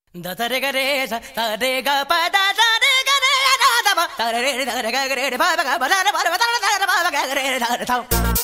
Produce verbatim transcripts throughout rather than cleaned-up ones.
Da da re ga re sa da re ga pa da da re ga re da da ba da re da re ga re pa ba ga ba da ba da da da ba ga re da da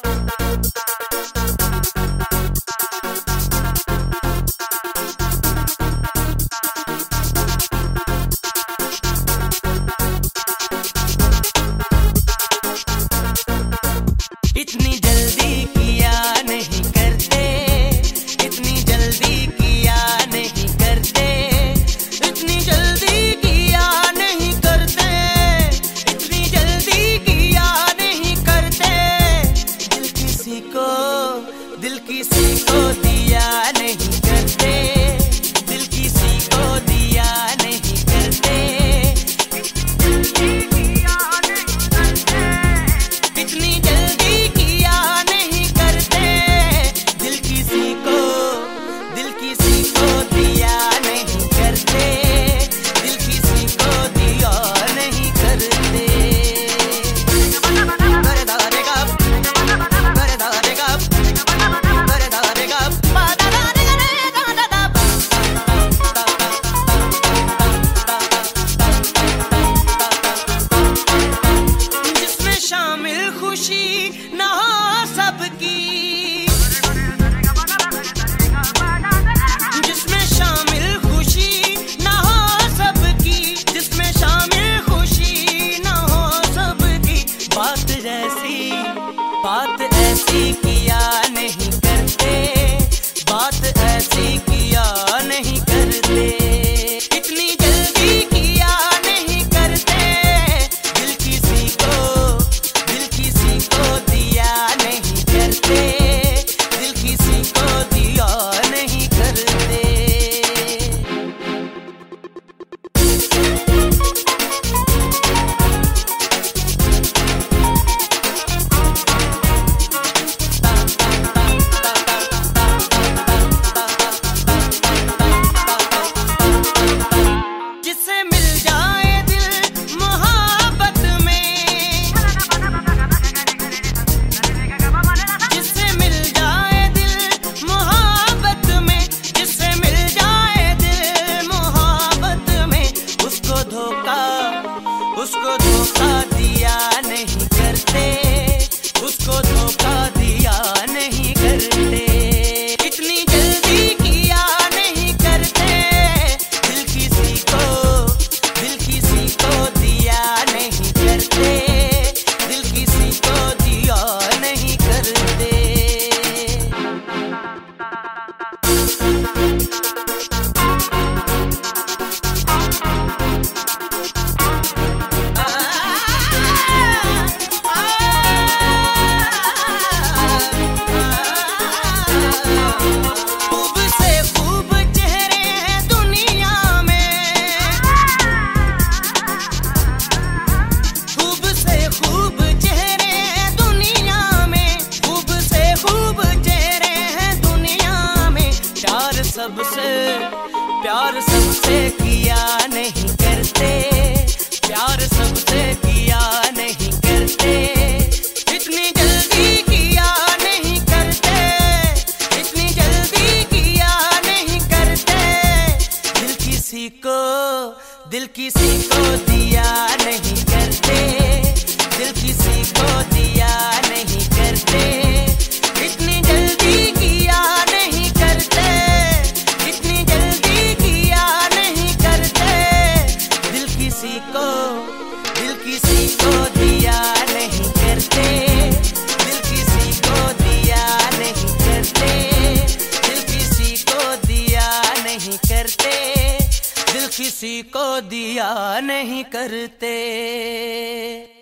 इतनी जल्दी किया नहीं करते, इतनी जल्दी किया नहीं करते, इतनी जल्दी किया नहीं करते, इतनी जल्दी किया नहीं करते। दिल किसी को दिल किसी को दिया नहीं करते, दिल किसी को दिया नहीं करते, इतनी जल्दी खुशी न हो सबकी, जिसमें शामिल खुशी न हो सबकी, जिसमें शामिल खुशी न हो सबकी। बात जैसी बात ऐसी किया नहीं करते, बात ऐसी किया नहीं करते, इतनी जल्दी किया नहीं करते। दिल किसी को को दिया नहीं करते, दिल किसी को दिया नहीं करते। जिससे मिल जाए दिल मोहब्बत में, जिससे मिल जाए दिल मोहब्बत में, जिससे मिल जाए दिल मोहब्बत में, उसको धोखा उसको धोखा दिया नहीं करते, उसको धोखा दिया नहीं करते, इतनी जल्दी किया नहीं करते। दिल किसी को दिल किसी को दिया नहीं करते, दिल किसी को दिया नहीं करते। खूब से खूब चेहरे हैं दुनिया में, खूब से खूब चेहरे हैं दुनिया में, खूब से खूब चेहरे हैं दुनिया में। प्यार सबसे प्यार सबसे किया नहीं करते, प्यार सबसे किया नहीं करते, इतनी जल्दी किया नहीं करते, इतनी जल्दी किया नहीं करते। दिल किसी को दिल किसी को दिया नहीं करते, दिल किसी को दिया नहीं करते, इतनी जल्दी किया नहीं करते, इतनी जल्दी किया नहीं करते। दिल किसी को दिल किसी को दिया नहीं करते, दिल किसी को दिया नहीं करते, दिल किसी को दिया नहीं करते, दिल किसी को दिया नहीं करते।